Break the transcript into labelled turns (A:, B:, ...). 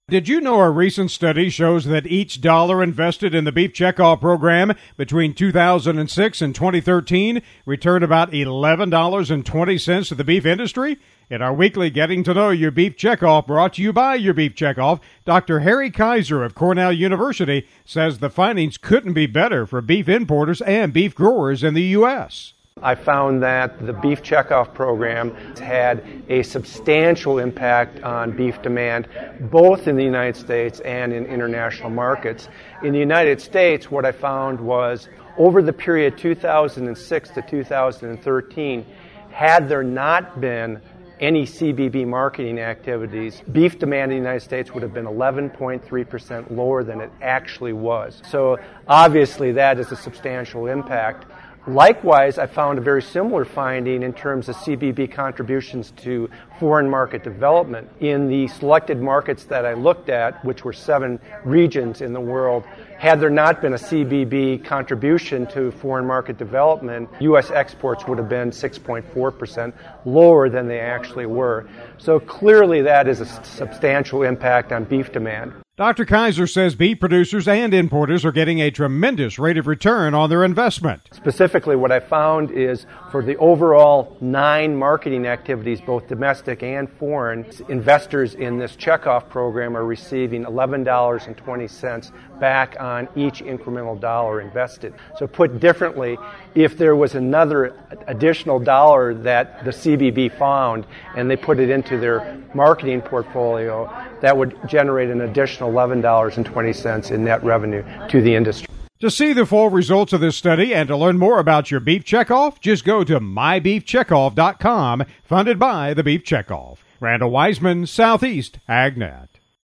A: Did you know a recent study shows that each dollar invested in the Beef Checkoff program between 2006 and 2013 returned about $11.20 to the beef industry? In our weekly Getting to Know Your Beef Checkoff, brought to you by Your Beef Checkoff, Dr. Harry Kaiser of Cornell University says the findings couldn't be better for beef importers and beef growers in the U.S.
B: I found that the Beef Checkoff program had a substantial impact on beef demand, both in the United States and in international markets. In the United States, what I found was over the period 2006 to 2013, had there not been any CBB marketing activities, beef demand in the United States would have been 11.3% lower than it actually was. So obviously that is a substantial impact. Likewise, I found a very similar finding in terms of CBB contributions to foreign market development. In the selected markets that I looked at, which were 7 regions in the world, had there not been a CBB contribution to foreign market development, U.S. exports would have been 6.4% lower than they actually were. So clearly that is a substantial impact on beef demand.
A: Dr. Kaiser says beef producers and importers are getting a tremendous rate of return on their investment.
B: Specifically, what I found is for the overall 9 marketing activities, both domestic and foreign, investors in this checkoff program are receiving $11.20 back on each incremental dollar invested. So put differently, if there was another additional dollar that the CBB found and they put it into their marketing portfolio, that would generate an additional $11.20 in net revenue to the industry.
A: To see the full results of this study and to learn more about your Beef Checkoff, just go to mybeefcheckoff.com, funded by the Beef Checkoff. Randall Wiseman, Southeast AgNet.